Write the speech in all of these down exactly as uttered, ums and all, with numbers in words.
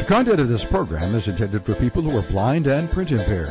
content of this program is intended for people who are blind and print impaired.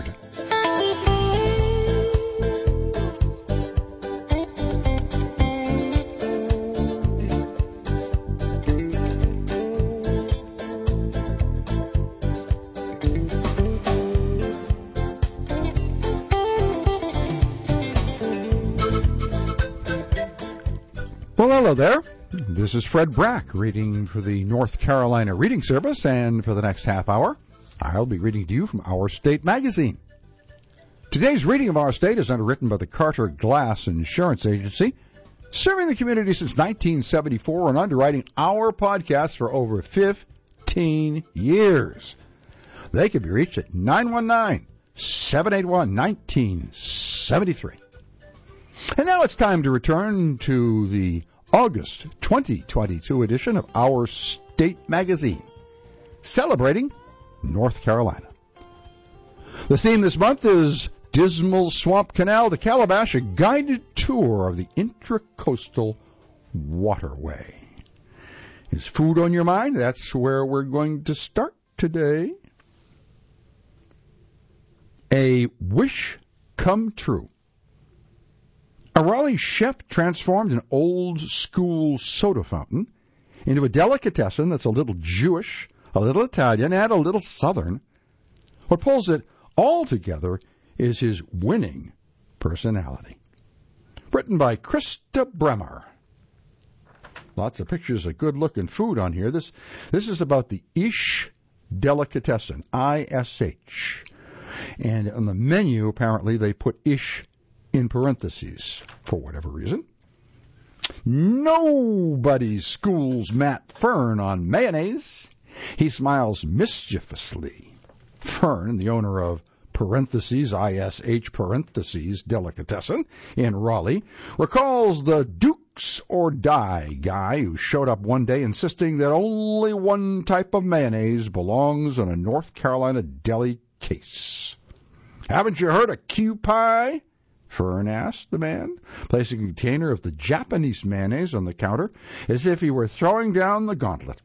Well, hello there. This is Fred Brack reading for the North Carolina Reading Service, and for the next half hour, I'll be reading to you from Our State magazine. Today's reading of Our State is underwritten by the Carter Glass Insurance Agency, serving the community since nineteen seventy-four and underwriting our podcast for over fifteen years. They can be reached at nine one nine, seven eight one, one nine seven three. And now it's time to return to the August twenty twenty-two edition of Our State magazine, celebrating North Carolina. The theme this month is Dismal Swamp Canal to Calabash, a guided tour of the Intracoastal Waterway. Is food on your mind? That's where we're going to start today. A wish come true. A Raleigh chef transformed an old-school soda fountain into a delicatessen that's a little Jewish, a little Italian, and a little Southern. What pulls it all together is his winning personality. Written by Krista Bremer. Lots of pictures of good-looking food on here. This, this is about the Ish Delicatessen, I S H. And on the menu, apparently, they put Ish in parentheses, for whatever reason. Nobody schools Matt Fern on mayonnaise. He smiles mischievously. Fern, the owner of parentheses, I S H parentheses, Delicatessen in Raleigh, recalls the Dukes or Die guy who showed up one day insisting that only one type of mayonnaise belongs in a North Carolina deli case. Haven't you heard of Q-Pie? Fern asked the man, placing a container of the Japanese mayonnaise on the counter as if he were throwing down the gauntlet.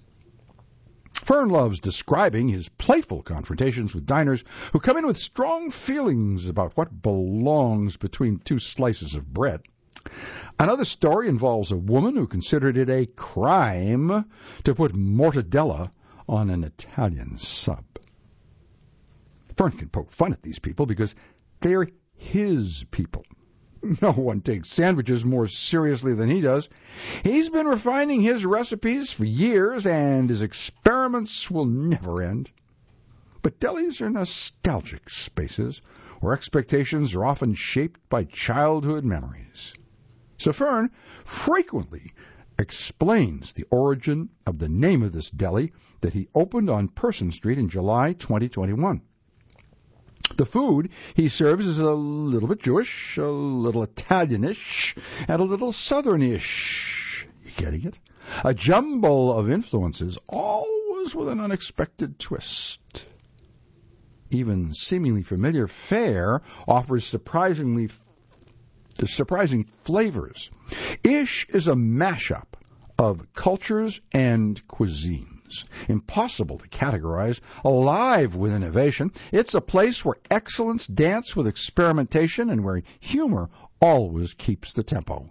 Fern loves describing his playful confrontations with diners who come in with strong feelings about what belongs between two slices of bread. Another story involves a woman who considered it a crime to put mortadella on an Italian sub. Fern can poke fun at these people because they're his people. No one takes sandwiches more seriously than he does. He's been refining his recipes for years, and his experiments will never end. But delis are nostalgic spaces where expectations are often shaped by childhood memories. So Fern frequently explains the origin of the name of this deli that he opened on Person Street in July twenty twenty-one. The food he serves is a little bit Jewish, a little Italianish, and a little Southernish. You getting it? A jumble of influences, always with an unexpected twist. Even seemingly familiar fare offers surprisingly surprising flavors. Ish is a mashup of cultures and cuisines. Impossible to categorize, alive with innovation. It's a place where excellence dance with experimentation and where humor always keeps the tempo.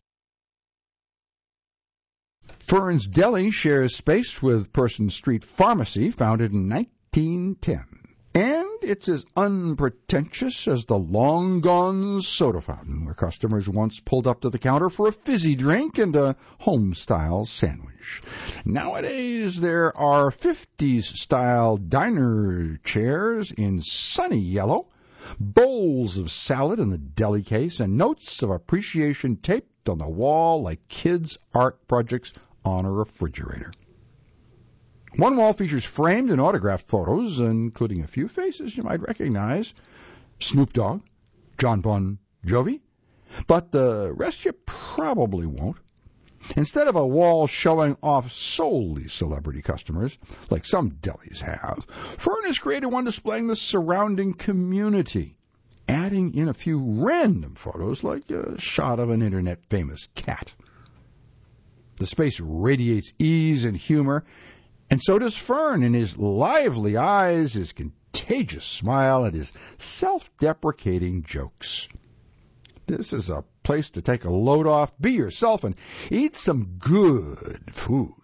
Fern's Deli shares space with Person Street Pharmacy, founded in nineteen ten. And it's as unpretentious as the long-gone soda fountain, where customers once pulled up to the counter for a fizzy drink and a home-style sandwich. Nowadays, there are fifties-style diner chairs in sunny yellow, bowls of salad in the deli case, and notes of appreciation taped on the wall like kids' art projects on a refrigerator. One wall features framed and autographed photos, including a few faces you might recognize. Snoop Dogg, John Bon Jovi, but the rest you probably won't. Instead of a wall showing off solely celebrity customers, like some delis have, Fern has created one displaying the surrounding community, adding in a few random photos like a shot of an internet-famous cat. The space radiates ease and humor, And so does Fern, in his lively eyes, his contagious smile, and his self-deprecating jokes. This is a place to take a load off, be yourself, and eat some good food.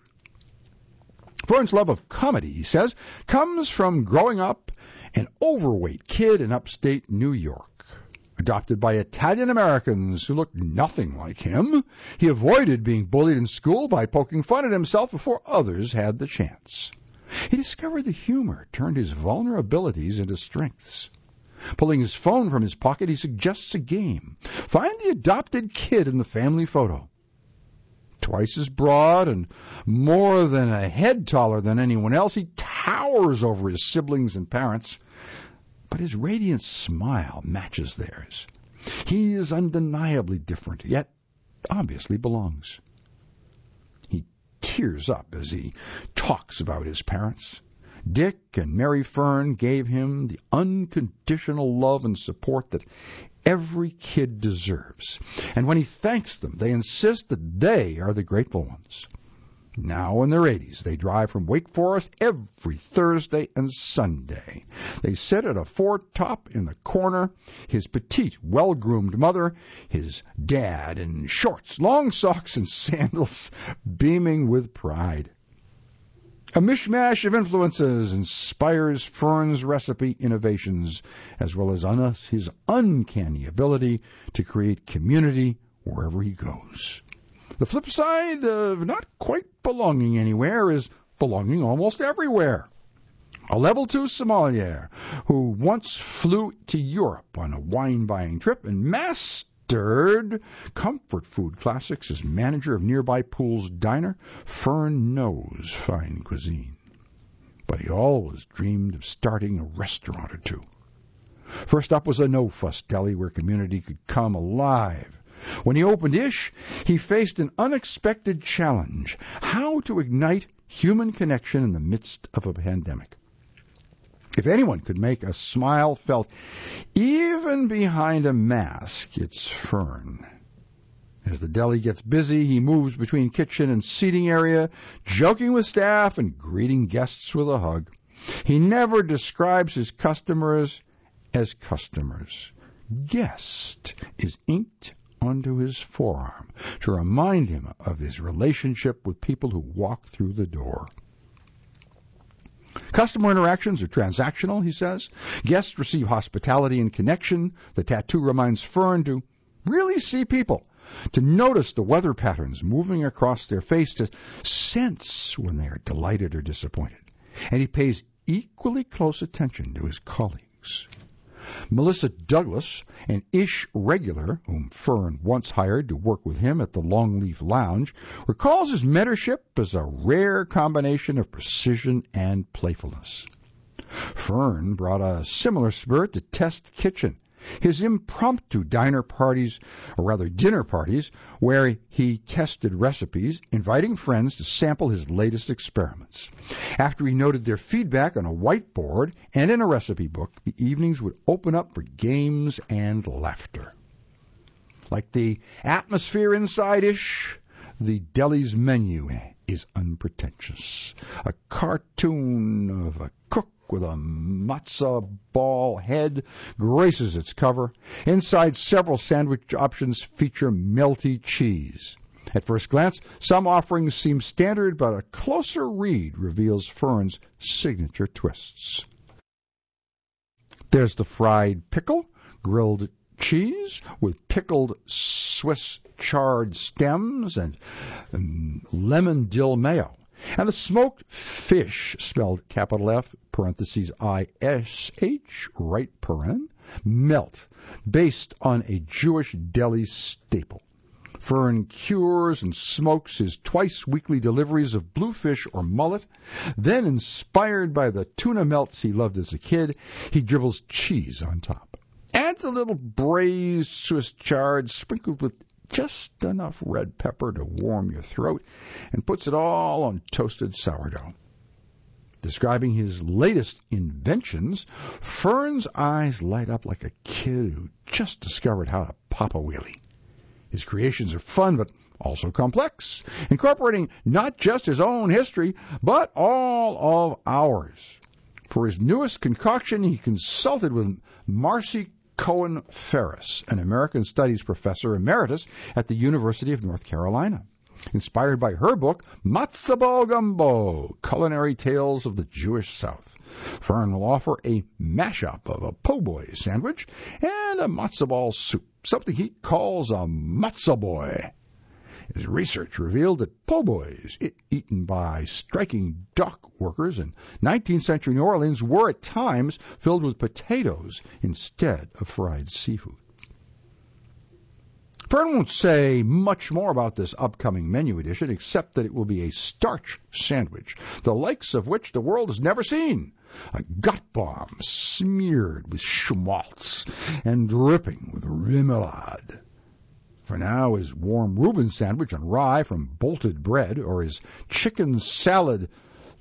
Fern's love of comedy, he says, comes from growing up an overweight kid in upstate New York. Adopted by Italian-Americans who looked nothing like him, he avoided being bullied in school by poking fun at himself before others had the chance. He discovered the humor turned his vulnerabilities into strengths. Pulling his phone from his pocket, he suggests a game. Find the adopted kid in the family photo. Twice as broad and more than a head taller than anyone else, he towers over his siblings and parents. But his radiant smile matches theirs. He is undeniably different, yet obviously belongs. He tears up as he talks about his parents. Dick and Mary Fern gave him the unconditional love and support that every kid deserves. And when he thanks them, they insist that they are the grateful ones. Now in their eighties, they drive from Wake Forest every Thursday and Sunday. They sit at a Ford top in the corner, his petite, well-groomed mother, his dad in shorts, long socks, and sandals, beaming with pride. A mishmash of influences inspires Fern's recipe innovations, as well as un- his uncanny ability to create community wherever he goes. The flip side of not quite belonging anywhere is belonging almost everywhere. A level two sommelier who once flew to Europe on a wine-buying trip and mastered comfort food classics as manager of nearby Pool's Diner, Fern knows fine cuisine. But he always dreamed of starting a restaurant or two. First up was a no-fuss deli where community could come alive. When he opened Ish, he faced an unexpected challenge: how to ignite human connection in the midst of a pandemic. If anyone could make a smile felt even behind a mask, it's Fern. As the deli gets busy, he moves between kitchen and seating area, joking with staff and greeting guests with a hug. He never describes his customers as customers. Guest is inked onto his forearm to remind him of his relationship with people who walk through the door. Customer interactions are transactional, he says. Guests receive hospitality and connection. The tattoo reminds Fern to really see people, to notice the weather patterns moving across their face, to sense when they are delighted or disappointed. And he pays equally close attention to his colleagues. Melissa Douglas, an Ish regular whom Fern once hired to work with him at the Longleaf Lounge, recalls his mentorship as a rare combination of precision and playfulness. Fern brought a similar spirit to Test Kitchen, his impromptu diner parties, or rather dinner parties, where he tested recipes, inviting friends to sample his latest experiments. After he noted their feedback on a whiteboard and in a recipe book, the evenings would open up for games and laughter. Like the atmosphere inside Ish, the deli's menu is unpretentious. A cartoon of a cook with a matzo ball head graces its cover. Inside, several sandwich options feature melty cheese. At first glance, some offerings seem standard, but a closer read reveals Fern's signature twists. There's the fried pickle, grilled cheese with pickled Swiss chard stems and um, lemon dill mayo. And the smoked fish, spelled capital F, parentheses I S H, right paren, melt, based on a Jewish deli staple. Fern cures and smokes his twice-weekly deliveries of bluefish or mullet. Then, inspired by the tuna melts he loved as a kid, he dribbles cheese on top. Adds a little braised Swiss chard sprinkled with just enough red pepper to warm your throat, and puts it all on toasted sourdough. Describing his latest inventions, Fern's eyes light up like a kid who just discovered how to pop a wheelie. His creations are fun, but also complex, incorporating not just his own history, but all of ours. For his newest concoction, he consulted with Marcy Cohen Ferris, an American Studies professor emeritus at the University of North Carolina. Inspired by her book, Matzo Ball Gumbo, Culinary Tales of the Jewish South, Fern will offer a mashup of a po' boy sandwich and a matzo ball soup, something he calls a matzo boy. His research revealed that po' boys, eaten by striking dock workers in nineteenth century New Orleans, were at times filled with potatoes instead of fried seafood. Fern won't say much more about this upcoming menu edition, except that it will be a starch sandwich, the likes of which the world has never seen. A gut bomb smeared with schmaltz and dripping with remoulade. For now, his warm Reuben sandwich on rye from bolted bread, or his chicken salad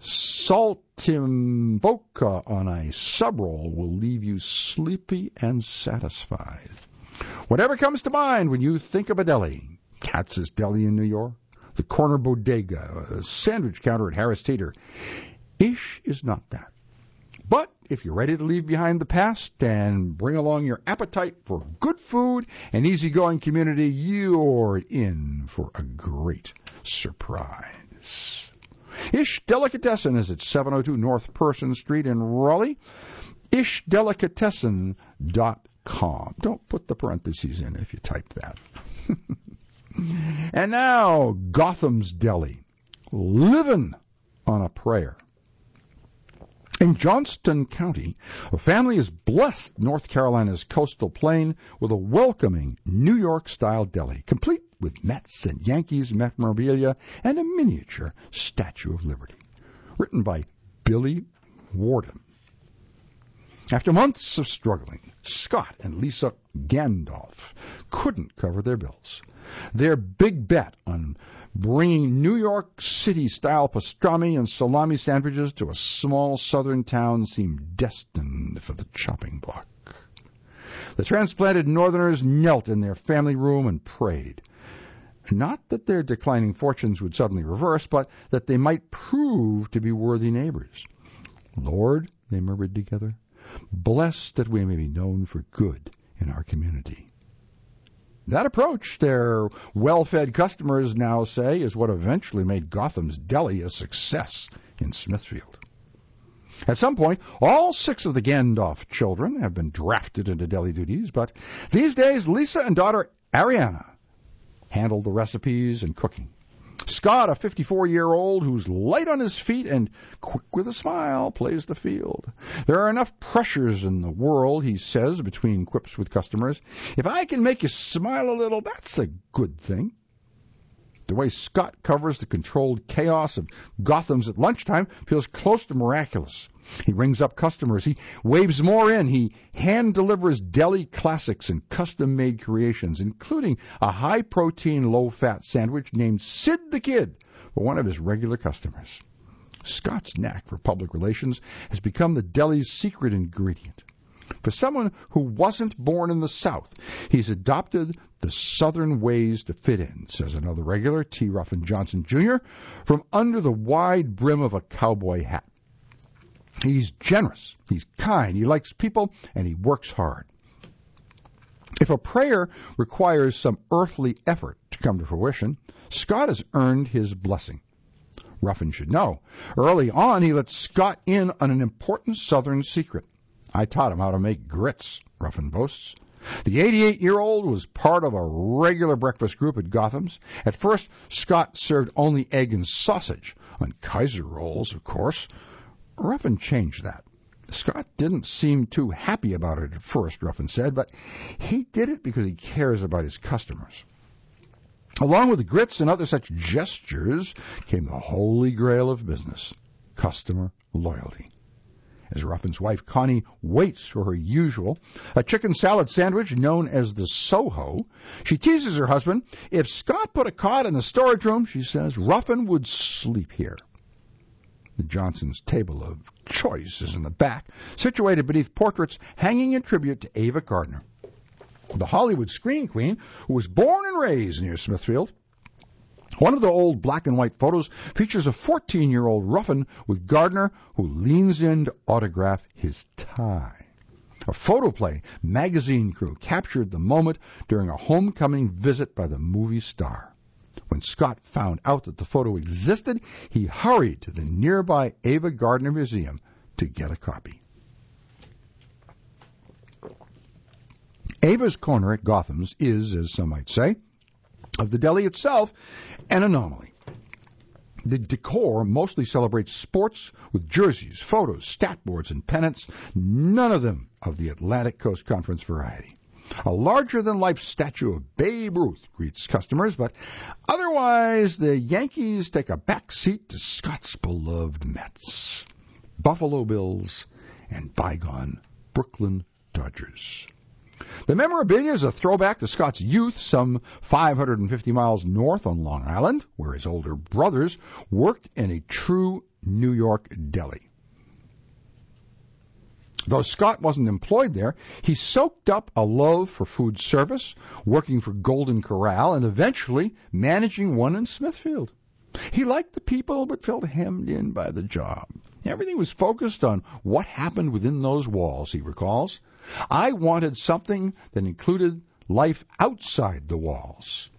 saltimbocca on a sub roll will leave you sleepy and satisfied. Whatever comes to mind when you think of a deli, Katz's Deli in New York, the Corner Bodega, a sandwich counter at Harris Teeter, Ish is not that. But if you're ready to leave behind the past and bring along your appetite for good food and easygoing community, you're in for a great surprise. Ish Delicatessen is at seven oh two North Person Street in Raleigh. ish delicatessen dot com. Don't put the parentheses in if you type that. And now, Gotham's Deli, living on a prayer. In Johnston County, a family has blessed North Carolina's coastal plain with a welcoming New York-style deli, complete with Mets and Yankees memorabilia and a miniature Statue of Liberty. Written by Billy Warden. After months of struggling, Scott and Lisa Gandolf couldn't cover their bills. Their big bet on bringing New York City-style pastrami and salami sandwiches to a small southern town seemed destined for the chopping block. The transplanted Northerners knelt in their family room and prayed. Not that their declining fortunes would suddenly reverse, but that they might prove to be worthy neighbors. Lord, they murmured together, bless that we may be known for good in our community. That approach, their well-fed customers now say, is what eventually made Gotham's Deli a success in Smithfield. At some point, all six of the Gandolf children have been drafted into deli duties, but these days, Lisa and daughter Ariana handle the recipes and cooking. Scott, a fifty-four-year-old who's light on his feet and quick with a smile, plays the field. There are enough pressures in the world, he says, between quips with customers. If I can make you smile a little, that's a good thing. The way Scott covers the controlled chaos of Gotham's at lunchtime feels close to miraculous. He rings up customers. He waves more in. He hand-delivers deli classics and custom-made creations, including a high-protein, low-fat sandwich named Sid the Kid for one of his regular customers. Scott's knack for public relations has become the deli's secret ingredient. For someone who wasn't born in the South, he's adopted the Southern ways to fit in, says another regular, T. Ruffin Johnson Junior, from under the wide brim of a cowboy hat. He's generous, he's kind, he likes people, and he works hard. If a prayer requires some earthly effort to come to fruition, Scott has earned his blessing. Ruffin should know. Early on, he let Scott in on an important Southern secret. I taught him how to make grits, Ruffin boasts. The eighty-eight-year-old was part of a regular breakfast group at Gotham's. At first, Scott served only egg and sausage, on Kaiser rolls, of course. Ruffin changed that. Scott didn't seem too happy about it at first, Ruffin said, but he did it because he cares about his customers. Along with the grits and other such gestures came the holy grail of business, customer loyalty. As Ruffin's wife Connie waits for her usual, a chicken salad sandwich known as the Soho, she teases her husband. If Scott put a cot in the storage room, she says, Ruffin would sleep here. The Johnson's table of choice is in the back, situated beneath portraits hanging in tribute to Ava Gardner. the Hollywood screen queen, who was born and raised near Smithfield. One of the old black and white photos features a fourteen-year-old Ruffin with Gardner, who leans in to autograph his tie. A photoplay magazine crew captured the moment during a homecoming visit by the movie star. When Scott found out that the photo existed, he hurried to the nearby Ava Gardner Museum to get a copy. Ava's Corner at Gotham's is, as some might say, of the deli itself, an anomaly. The decor mostly celebrates sports with jerseys, photos, stat boards, and pennants, none of them of the Atlantic Coast Conference variety. A larger-than-life statue of Babe Ruth greets customers, but otherwise the Yankees take a back seat to Scott's beloved Mets, Buffalo Bills, and bygone Brooklyn Dodgers. The memorabilia is a throwback to Scott's youth, some five hundred fifty miles north on Long Island, where his older brothers worked in a true New York deli. Though Scott wasn't employed there, he soaked up a love for food service, working for Golden Corral, and eventually managing one in Smithfield. He liked the people, but felt hemmed in by the job. Everything was focused on what happened within those walls, he recalls. I wanted something that included life outside the walls.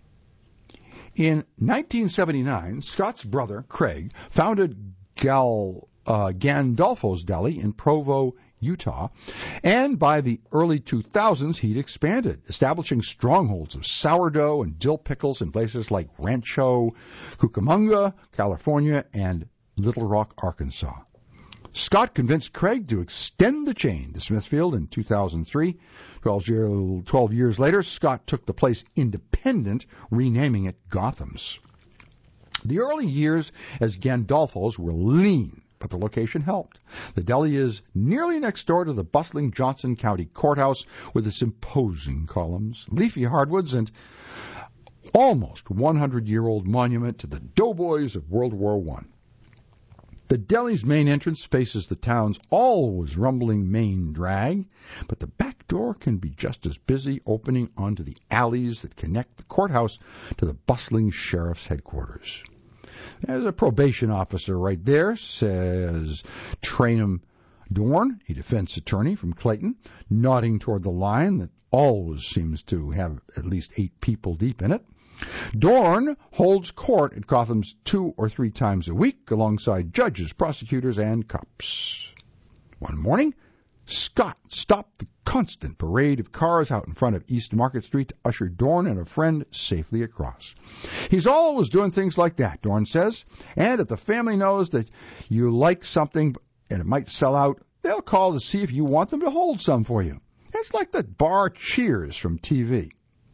In nineteen seventy-nine, Scott's brother, Craig, founded Gal, uh, Gandolfo's Deli in Provo, Utah, and by the early two thousands, he'd expanded, establishing strongholds of sourdough and dill pickles in places like Rancho Cucamonga, California, and Little Rock, Arkansas. Scott convinced Craig to extend the chain to Smithfield in two thousand three. Twelve, year, twelve years later, Scott took the place independent, renaming it Gotham's. The early years as Gandolfo's were lean, but the location helped. The deli is nearly next door to the bustling Johnson County Courthouse with its imposing columns, leafy hardwoods, and almost one hundred-year-old monument to the doughboys of World War One. The deli's main entrance faces the town's always rumbling main drag, but the back door can be just as busy, opening onto the alleys that connect the courthouse to the bustling sheriff's headquarters. There's a probation officer right there, says Trainum Dorn, a defense attorney from Clayton, nodding toward the line that always seems to have at least eight people deep in it. Dorn holds court at Gotham's two or three times a week alongside judges, prosecutors, and cops. One morning, Scott stopped the constant parade of cars out in front of East Market Street to usher Dorn and a friend safely across. He's always doing things like that, Dorn says, and if the family knows that you like something and it might sell out, they'll call to see if you want them to hold some for you. It's like that bar Cheers from T V.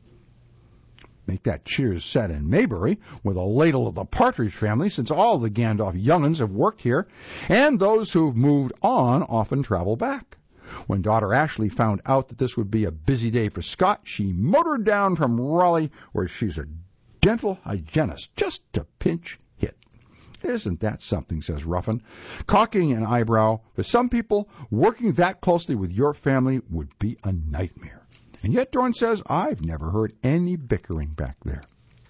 Make that Cheers set in Maybury with a ladle of the Partridge Family, since all the Gandolf young'uns have worked here, and those who've moved on often travel back. When daughter Ashley found out that this would be a busy day for Scott, she motored down from Raleigh, where she's a dental hygienist, just to pinch hit. Isn't that something, says Ruffin, cocking an eyebrow. For some people, working that closely with your family would be a nightmare. And yet, Dorn says, I've never heard any bickering back there.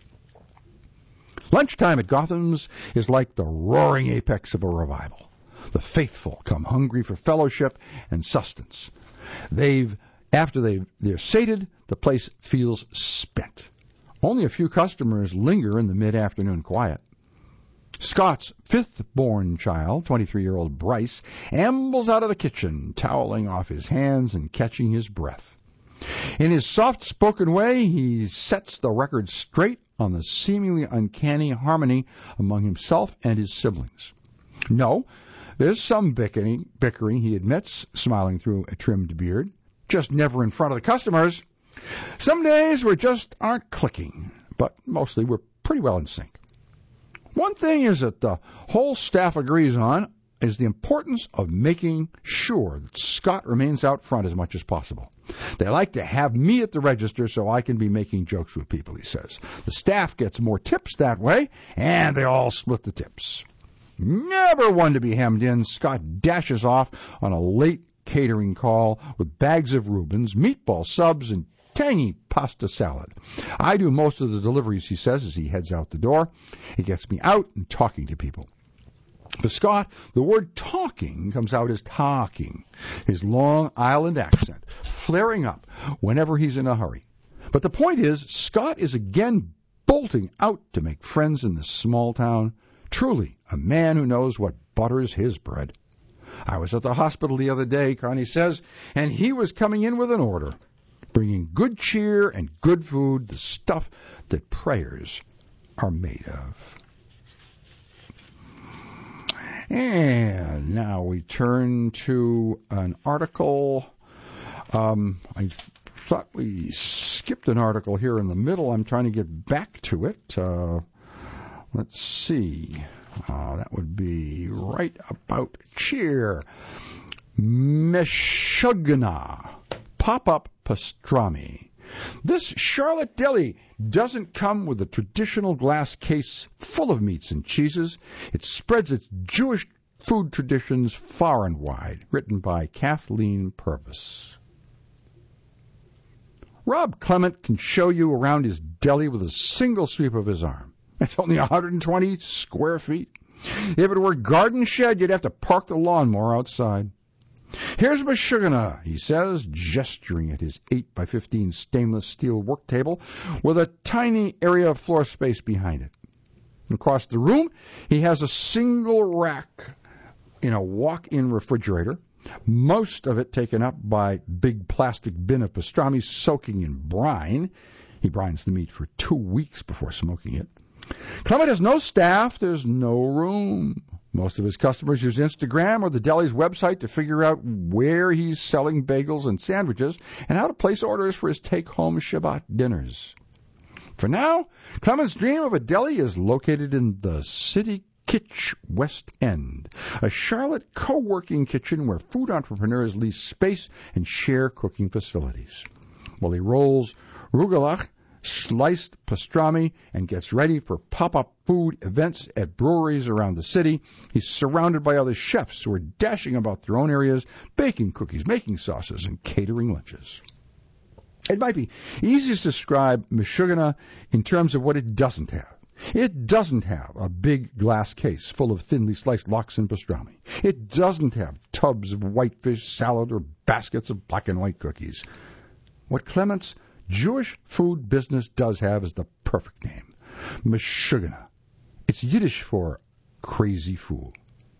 Lunchtime at Gotham's is like the roaring apex of a revival. The faithful come hungry for fellowship and sustenance. They've, after they've, they're sated, the place feels spent. Only a few customers linger in the mid-afternoon quiet. Scott's fifth-born child, twenty-three-year-old Bryce, ambles out of the kitchen, toweling off his hands and catching his breath. In his soft-spoken way, he sets the record straight on the seemingly uncanny harmony among himself and his siblings. No, there's some bickering, bickering, he admits, smiling through a trimmed beard. Just never in front of the customers. Some days we just aren't clicking, but mostly we're pretty well in sync. One thing is that the whole staff agrees on is the importance of making sure that Scott remains out front as much as possible. They like to have me at the register so I can be making jokes with people, he says. The staff gets more tips that way, and they all split the tips. Never one to be hemmed in, Scott dashes off on a late catering call with bags of Reubens, meatball subs, and tangy pasta salad. I do most of the deliveries, he says, as he heads out the door. It gets me out and talking to people. For Scott, the word talking comes out as talking, his Long Island accent flaring up whenever he's in a hurry. But the point is, Scott is again bolting out to make friends in this small town. Truly, a man who knows what butters his bread. I was at the hospital the other day, Connie says, and he was coming in with an order, bringing good cheer and good food, the stuff that prayers are made of. And now we turn to an article. Um, I thought we skipped an article here in the middle. I'm trying to get back to it. Uh, let's see. Uh, that would be right about cheer. Meshuggah. Pop-up pastrami. This Charlotte deli doesn't come with a traditional glass case full of meats and cheeses. It spreads its Jewish food traditions far and wide. Written by Kathleen Purvis. Rob Clement can show you around his deli with a single sweep of his arm. It's only one hundred twenty square feet. If it were a garden shed, you'd have to park the lawnmower outside. Here's Meshuggah, he says, gesturing at his eight by fifteen stainless steel work table with a tiny area of floor space behind it. Across the room, he has a single rack in a walk-in refrigerator, most of it taken up by big plastic bin of pastrami soaking in brine. He brines the meat for two weeks before smoking it. Clement has no staff. There's no room. Most of his customers use Instagram or the deli's website to figure out where he's selling bagels and sandwiches and how to place orders for his take-home Shabbat dinners. For now, Clement's dream of a deli is located in the City Kitch West End, a Charlotte co-working kitchen where food entrepreneurs lease space and share cooking facilities. While he rolls rugelach, sliced pastrami, and gets ready for pop-up food events at breweries around the city, he's surrounded by other chefs who are dashing about their own areas, baking cookies, making sauces, and catering lunches. It might be easiest to describe Meshuggah in terms of what it doesn't have. It doesn't have a big glass case full of thinly sliced lox and pastrami. It doesn't have tubs of whitefish salad or baskets of black and white cookies. What Clement's Jewish food business does have is the perfect name, Meshuggah. It's Yiddish for crazy fool.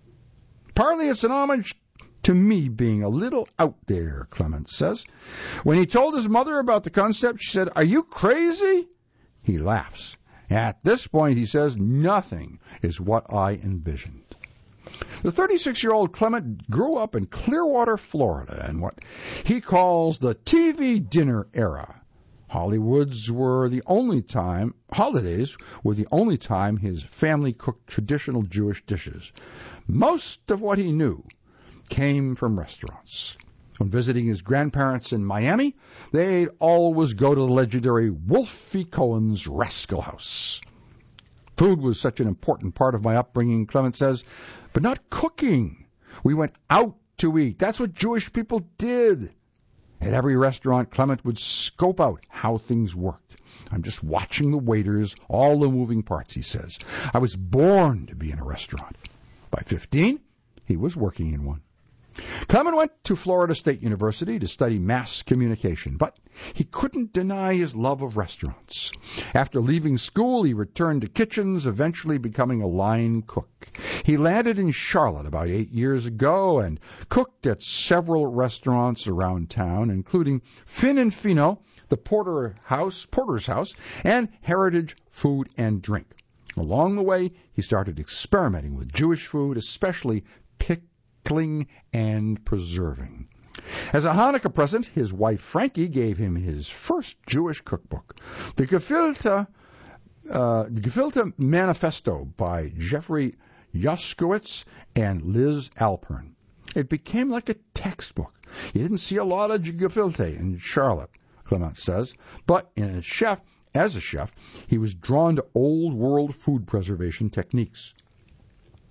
Partly it's an homage to me being a little out there, Clement says. When he told his mother about the concept, she said, "Are you crazy?" He laughs. At this point, he says, nothing is what I envisioned. The thirty-six-year-old Clement grew up in Clearwater, Florida, in what he calls the T V dinner era. Hollywoods were the only time, holidays were the only time his family cooked traditional Jewish dishes. Most of what he knew came from restaurants. When visiting his grandparents in Miami, they'd always go to the legendary Wolfie Cohen's Rascal House. Food was such an important part of my upbringing, Clement says, but not cooking. We went out to eat. That's what Jewish people did. At every restaurant, Clement would scope out how things worked. I'm just watching the waiters, all the moving parts, he says. I was born to be in a restaurant. By fifteen, he was working in one. Clement went to Florida State University to study mass communication, but he couldn't deny his love of restaurants. After leaving school, he returned to kitchens, eventually becoming a line cook. He landed in Charlotte about eight years ago and cooked at several restaurants around town, including Fin and Fino, the Porter House, Porter's House, and Heritage Food and Drink. Along the way, he started experimenting with Jewish food, especially pickling and preserving. As a Hanukkah present, his wife Frankie gave him his first Jewish cookbook, the Gefilte, uh, the Gefilte Manifesto by Jeffrey Yoskowitz and Liz Alpern. It became like a textbook. You didn't see a lot of Gefilte in Charlotte, Clement says, but in a chef, as a chef, he was drawn to old world food preservation techniques.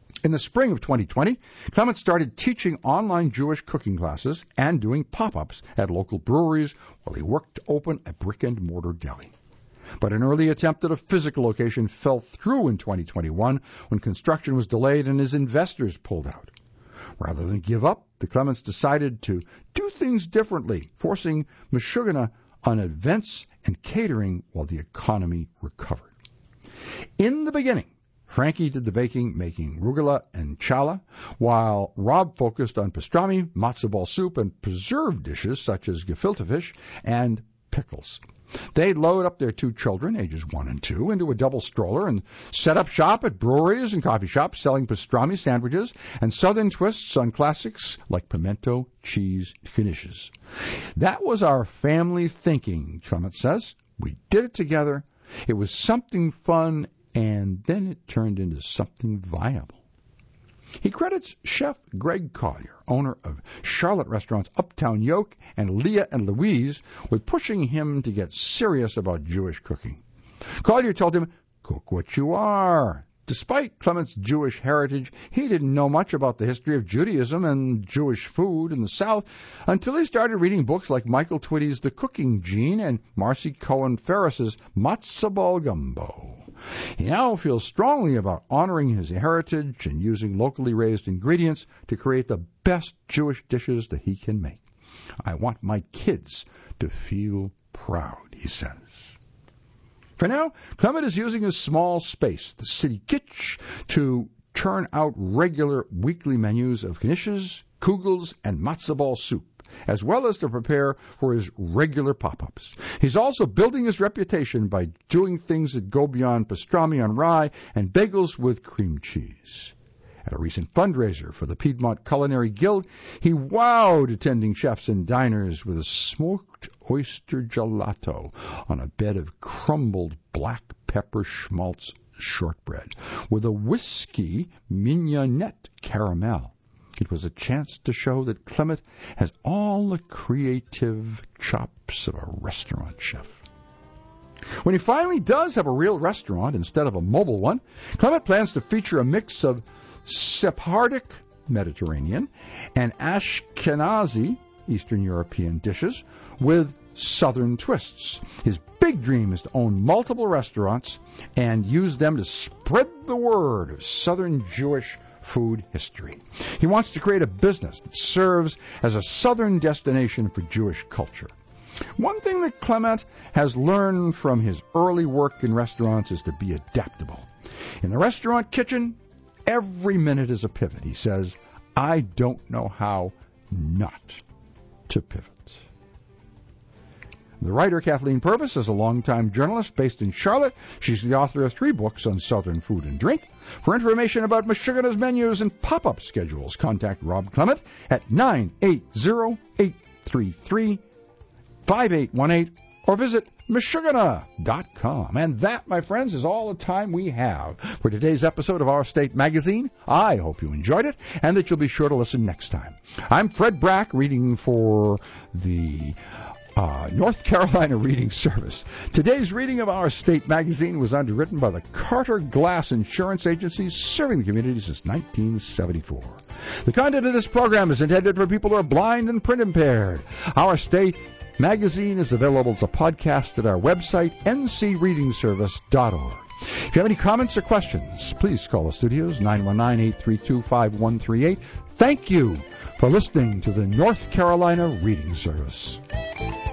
In the spring of twenty twenty, Clement started teaching online Jewish cooking classes and doing pop-ups at local breweries while he worked to open a brick-and-mortar deli. But an early attempt at a physical location fell through in twenty twenty-one when construction was delayed and his investors pulled out. Rather than give up, the Clements decided to do things differently, forcing Meshuggah on events and catering while the economy recovered. In the beginning, Frankie did the baking, making rugula and challah, while Rob focused on pastrami, matzo ball soup, and preserved dishes such as gefilte fish and pickles. They'd load up their two children, ages one and two, into a double stroller and set up shop at breweries and coffee shops selling pastrami sandwiches and southern twists on classics like pimento cheese knishes. That was our family thinking, Clement says. We did it together. It was something fun, and then it turned into something viable. He credits Chef Greg Collier, owner of Charlotte restaurants Uptown Yoke and Leah and Louise, with pushing him to get serious about Jewish cooking. Collier told him, "Cook what you are." Despite Clement's Jewish heritage, he didn't know much about the history of Judaism and Jewish food in the South until he started reading books like Michael Twitty's The Cooking Gene and Marcy Cohen Ferris's Matzo Ball Gumbo. He now feels strongly about honoring his heritage and using locally raised ingredients to create the best Jewish dishes that he can make. "I want my kids to feel proud," he says. For now, Clement is using his small space, the city kitsch, to churn out regular weekly menus of knishes, kugels, and matzo ball soup, as well as to prepare for his regular pop-ups. He's also building his reputation by doing things that go beyond pastrami on rye and bagels with cream cheese. At a recent fundraiser for the Piedmont Culinary Guild, he wowed attending chefs and diners with a smoked oyster gelato on a bed of crumbled black pepper schmaltz shortbread with a whiskey mignonette caramel. It was a chance to show that Clement has all the creative chops of a restaurant chef. When he finally does have a real restaurant instead of a mobile one, Clement plans to feature a mix of Sephardic Mediterranean and Ashkenazi Eastern European dishes with Southern twists. His big dream is to own multiple restaurants and use them to spread the word of Southern Jewish food history. He wants to create a business that serves as a Southern destination for Jewish culture. One thing that Clement has learned from his early work in restaurants is to be adaptable. In the restaurant kitchen, every minute is a pivot. He says, "I don't know how not to pivot." The writer Kathleen Purvis is a longtime journalist based in Charlotte. She's the author of three books on Southern food and drink. For information about Meshuggah's menus and pop-up schedules, contact Rob Clement at nine eight zero, eight three three, five eight one eight or visit meshuggah dot com. And that, my friends, is all the time we have for today's episode of Our State Magazine. I hope you enjoyed it and that you'll be sure to listen next time. I'm Fred Brack, reading for the Uh, North Carolina Reading Service. Today's reading of Our State Magazine was underwritten by the Carter Glass Insurance Agency, serving the community since nineteen seventy-four. The content of this program is intended for people who are blind and print impaired. Our State Magazine is available as a podcast at our website, n c reading service dot org. If you have any comments or questions, please call the studios, nine one nine, eight three two, five one three eight. Thank you for listening to the North Carolina Reading Service.